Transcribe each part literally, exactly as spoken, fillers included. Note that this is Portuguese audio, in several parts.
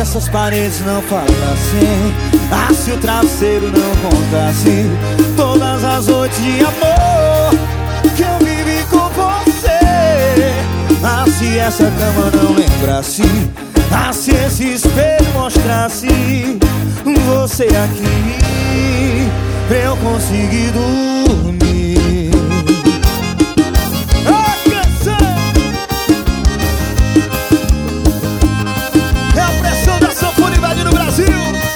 essas paredes não falassem, ah, se o travesseiro não contasse todas as noites de amor que eu vivi com você, ah, se essa cama não lembrasse, ah, se esse espelho mostrasse você aqui, pra eu conseguir dormir. A canção é a pressão da sanfona invadindo o Brasil.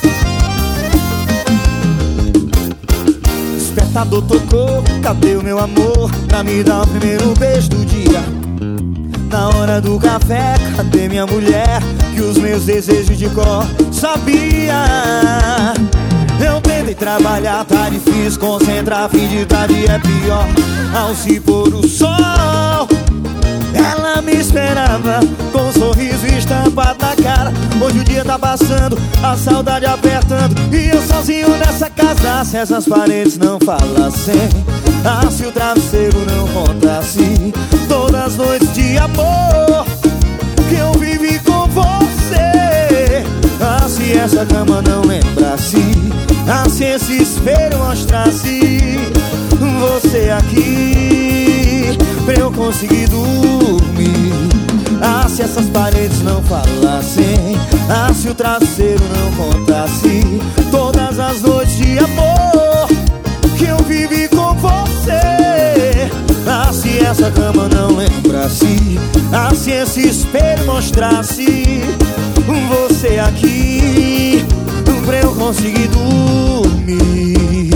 Despertador tocou, cadê o meu amor pra me dar o primeiro beijo do dia? Na hora do café, cadê minha mulher que os meus desejos de cor sabia? Eu tentei trabalhar, tá difícil concentrar, fim de tarde é pior. Ao se pôr o sol, ela me esperava com um sorriso estampado na cara. Hoje o dia tá passando, a saudade apertando, e eu sozinho nessa casa. Se essas paredes não falassem, ah, se o travesseiro não contasse todas as noites de amor que eu vivi com você, ah, se essa cama não lembrasse, ah, se esse espelho mostrasse você aqui, pra eu conseguir dormir. Ah, se essas paredes não falassem, ah, se o travesseiro não contasse todas as noites de amor que eu vivi com você, ah, se essa cama não lembrasse, ah, se esse espelho mostrasse você aqui, pra eu conseguir dormir.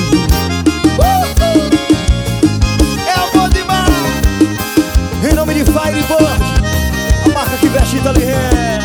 uh! É o bom demais. Em nome de Firebird, a marca que veste Italy.